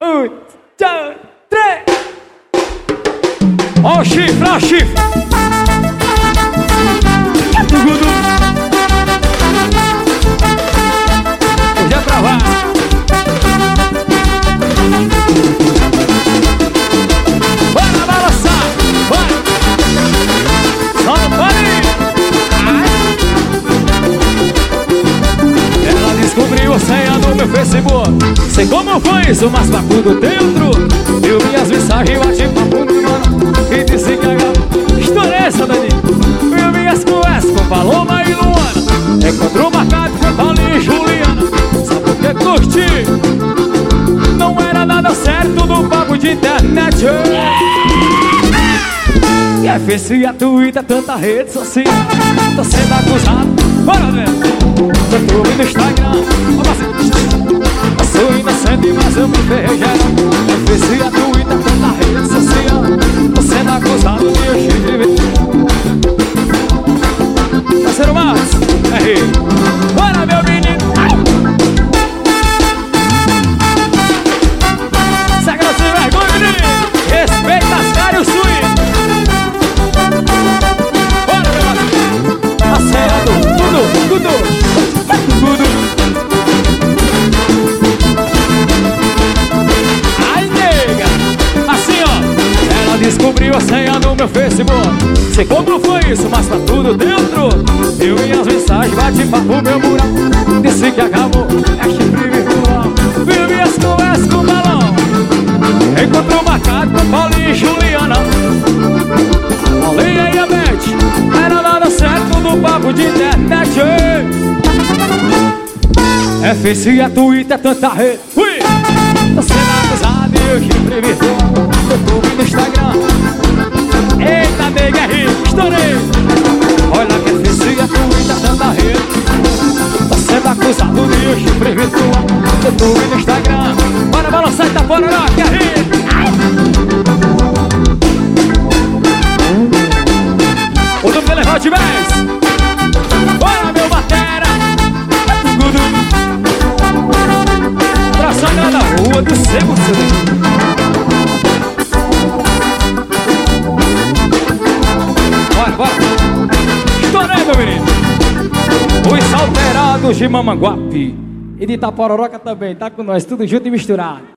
1, 2, 3. Ó o chifre, ó o chifre. Hoje é pra lá. Bora balançar, bora. Só não pare. Ela descobriu a senha do meu Facebook. Sei como foi isso, mas tá tudo dentro. Eu vi as mensagens, bati papo no mano e disse que estourei essa dani. Eu vi as conversas com Paloma e Luana. Encontrou marcado com Paulinho e Juliana. Sabe por que curti? Não era nada certo do papo de internet. E é Face e a Twitter, tanta rede social. Tô sendo acusado, bora ver. YouTube no Instagram, eu sou inocente, mas eu me ferrei geral. É Face e a Twitter, tanta rede social. Tô sendo acusado de chifre. Parceiro Marcos, aí. Bora, meu menino. Segue sem vergonha, menino. Respeita as caras e o swing. Bora, meu amigo. Acerado, tudo. Ai, nega. Assim, ó. Ela descobriu a senha no meu Facebook. Sei como foi isso, mas tá tudo dentro. Eu vi as mensagens, bati papo meu mural. Disse que acabou, é chifre virtual. Vivi as conversas com o balão. Encontrou marcado com Paulinho e Juliana. Paulinha e a Beth. Era nada certo do papo de internet. É Face e a Twitter, tanta rede. Fui! Tô sendo acusado e eu chifre virtual. YouTube no Instagram. Eita, nega, é rico, estourei. Olha que é Face e a Twitter, tanta rede. Tô sendo acusado de chifre virtual. YouTube no Instagram. Bora balançar e tá fora, não, que é rico. O do Elefante Bass. Bora, meu batera. Pra sair da rua do Sebo, Bora. Estourei, meu menino. Os alterados de Mamanguape e de Itapororoca também, tá com nós, tudo junto e misturado.